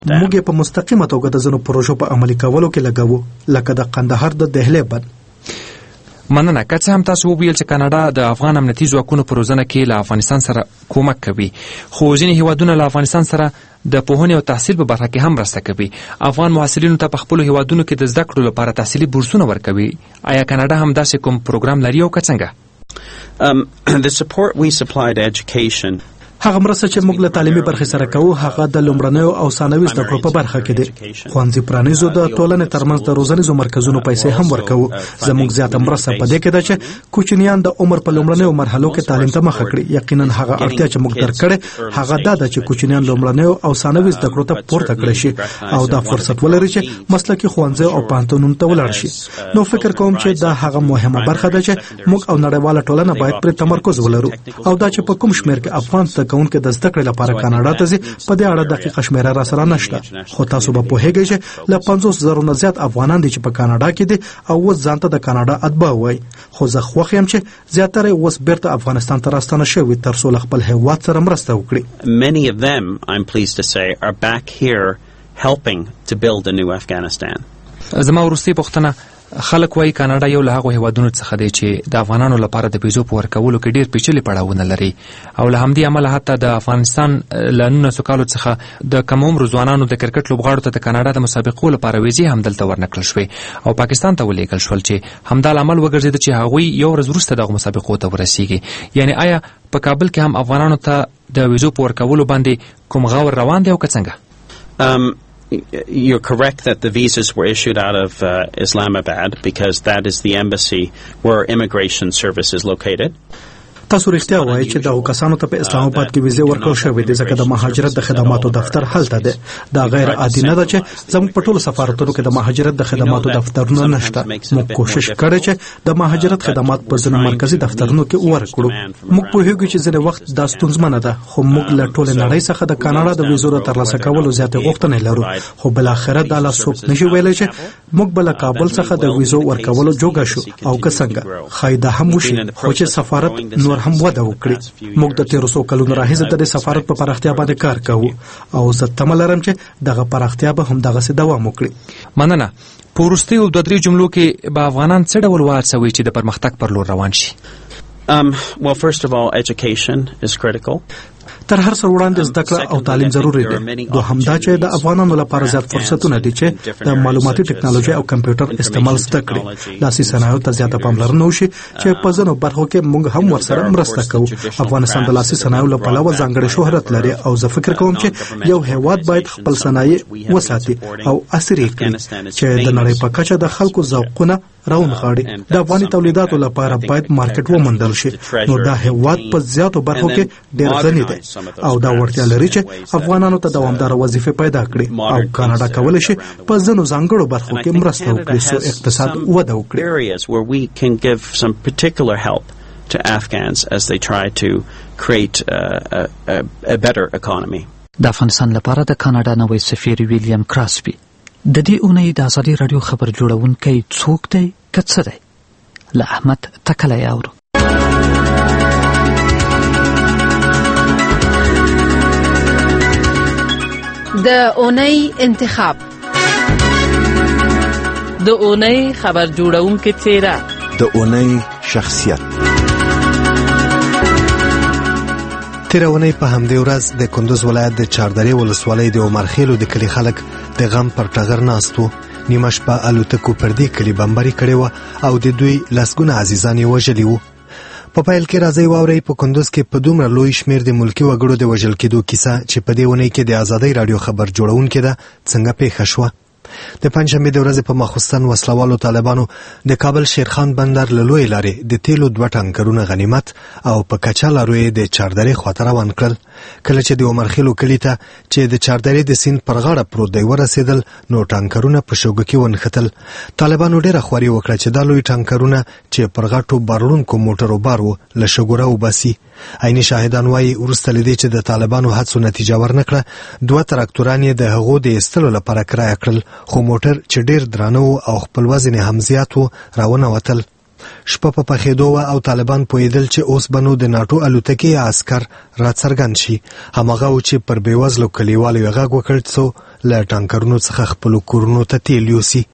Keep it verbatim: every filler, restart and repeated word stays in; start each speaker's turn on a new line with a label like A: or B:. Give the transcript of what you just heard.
A: موږ په مستقیمه توګه د ځینو پروژو په عملي کولو کې لګوو، لکه د قندهار د دهلې بند.
B: مننه. که څه هم تاسو وویل چې کاناډا د افغان امنیتي ځواکونو په روزنه کې له افغانستان سره کومک کوي، خو ځینې هیوادونه له افغانستان سره د پوهنې او تحصیل په برخه کې هم مرسته کوي. افغان محصلینو ته په خپلو هیوادونو کې د زده کړو لپاره تحصیلي بورسونه ورکوي. آیا کاناډا هم داسې کوم پروګرام لري او که څنګه؟
C: um, the support we supply to education
A: هغه مرسته چې موږ له تعلیمي برخې سره کوو هغه د لومړنیو او ثانوي زده کړو په برخه کې دي. ښوونځي پرانیزو د ټولنې ترمنځ د روزنیزو مرکزونو پیسې هم ورکوو. زموږ زیاته مرسته په دې کې ده چې کوچنیان د عمر په لومړنیو مرحلو کې تعلیم ته مخه کړي. یقینا هغه اړتیا چې موږ درک کړې هغه دا ده چې کوچنیان لومړنیو او ثانوي زده کړو ته پورته کړی شي او دا فرصت ولري چې مسلکي ښوونځي او پوهنتونونو ته ولاړ شي. نو فکر کوم چې دا هغه مهمه برخه ده چې موږ او نړیواله ټولنه باید پر تمرکز ولرو او دا چې په کوم شمېر کې افغان زده کوونکي د زده کړې لپاره کاناډا ته ځي په دې اړه دقیقه شمیره را سره نشته. خو تاسو به پوهیږئ چې له پنځوس زرو نه زیات افغانان دي چې په کاناډا کې دي او اوس ځان ته د کاناډا اتباع وایي. خو زه خوښ یم چې زیاتره اوس بیرته افغانستان ته راستانه شوي تر څو له خپل هیواد سره مرسته وکړي.
C: Many of them, I'm pleased to say, are back here helping to build a new Afghanistan.
B: زما وروستۍ پوښتنه، خلک وایي کاناډا یو له هغو هیوادونو څخه دی چې د افغانانو لپاره د ویزو په ورکولو کې ډېر پیچلي پړاوونه لري او له همدې امله حتی د افغانستان له نولسو کالو څخه د کم عمرو ځوانانو د کرکټ لوبغاړو ته د کاناډا د مسابقو لپاره ویزې هم دلته ورنکړل شوې او پاکستان ته ولېږل شول چې همدا لامل وګرځېده چې هغوی یو ورځ وروسته دغو مسابقو ته ورسیږي. یعنی آیا په کابل کې هم افغانانو ته د ویزو په ورکولو باندې کوم غور روان دی او که څنګه؟
C: um, You're correct that the visas were issued out of uh, Islamabad because that is the embassy where Immigration Service is located.
A: تاسو رښتیا وایئ چې دغو کسانو ته په اسلام آباد کې ویزې ورکول شوې دي ځکه د مهاجرت د خدماتو دفتر هلته دی. دا غیر عادي نه ده چې زموږ په ټولو سفارتونو کې د مهاجرت د خدماتو دفترونه نشته. موږ کوشش کړی چې د مهاجرت خدمات په ځینو مرکزي دفترونو کې ورکړو. موږ پوهیږو چې ځینې وخت دا ستونزمنه ده خو موږ له ټولې نړۍ څخه د کاناډا د ویزو د ترلاسه کولو زیاتې غوښتنې لرو. خو بالاخره دا لا څوک نشي ویلی چې موږ به له کابل څخه د ویزو ورکولو جوګه شو او که څنګه ښایي دا هم وشي خو چې سفارت نور هم وده وکړي. موږ د تیرو څو کلونو راهیسې د سفارت په پراختیا باندې کار کوو او زه تمه لرم چې دغه پراختیا به هم دغسې دوام وکړي.
B: مننه. په وروستیو دوه درې جملو کې به افغانان څه ډول وهڅوي چې د پرمختګ پر لور روان شي؟
C: Um, well, first of all, education is critical.
A: تر هر څه وړاندې زده کړه او تعلیم ضروري دی. دوهم دا چې د افغانانو لپاره زیات فرصتونه دي چې د معلوماتي ټکنالوژي او کمپیوټر استعمال زده کړي. لاسي صنایعو ته زیاته پاملرنه وشي چې په ځینو برخو کې موږ هم ورسره مرسته کوو. افغانستان د لاسي صنایعو له پلوه ځانګړی شهرت لري او زه فکر کوم چې یو هیواد باید خپل صنایع وساتي او عصري کړي چې د نړۍ په کچه د خلکو ذوقونه راونغاړي. د افغاني تولیداتو لپاره باید مارکیټ وموندل شي. نو دا هیواد په زیاتو برخو کې ډېر غني دی او دا وړتیا لري چې افغانانو ته دوامداره وظیفې پیدا کړي او کاناډا کولی شي په ځینو ځانګړو برخو کې مرسته وکړي څو اقتصاد وده
D: وکړي. د افغانستان لپاره د کاناډا نوی سفیر ویلیام کراسبي. د دې اونۍ د ازادي راډیو خبر جوړونکی څوک دی که څه دی؟ له احمد تکلی اورو.
E: د اونۍ انتخاب،
F: د اونۍ خبر جوړونکي څیره،
G: د اونۍ شخصیت.
H: تیره اونۍ په همدې ورځ د کندوز ولایت د چاردرې ولسوالۍ د عمرخیلو د کلي خلک د غم پر ټغر ناست وو. نیمه شپه الوتکو پر دې کلي بمباري کړې وه او د دوی لسګونه عزیزان یې وژلي وو. په پیل کې راځئ واورئ په کندوز کې په دومره لوی شمېر د ملکي وګړو د وژل کېدو کیسه چې په دې اونۍ کې د ازادۍ راډیو خبر جوړونکې ده څنګه پیښه شوه. د پنجشنبې د ورځې په ماخوستن وسلوالو طالبانو د کابل شیرخان بندر له لویې لارې د تیلو دوه ټانکرونه غنیمت او په کچا لارو یې د چاردرې خواته روان کړل. کله چې د عمرخیلو کلي ته چې د چاردرې د سیند پر غاړه پروت دی ورسېدل نو ټانکرونه په شوګه کې ونښتل. طالبانو ډېره خواري وکړه چې دا لوی ټانکرونه چې پر غټو بارونکو موټرو بار وو له شګوره وباسي. عیني شاهدان وایي وروسته له دې چې د طالبانو هڅو نتیجه ورنکړه دوه تراکتوران یې د هغو د ایستلو لپاره کرایه کړل خو موټر چې ډېر درانه و او خپل وزن هم زیات و راونوتل. شپه په پخېدو وه او طالبان پوهېدل چې اوس به نو د ناټو الوتکې یا عسکر راڅرګند شي. هماغه و چې پر بېوزلو کلیوالو یې غږ وکړ څو له ټانکرونو څخه خپل کورونو ته تیل یوسي.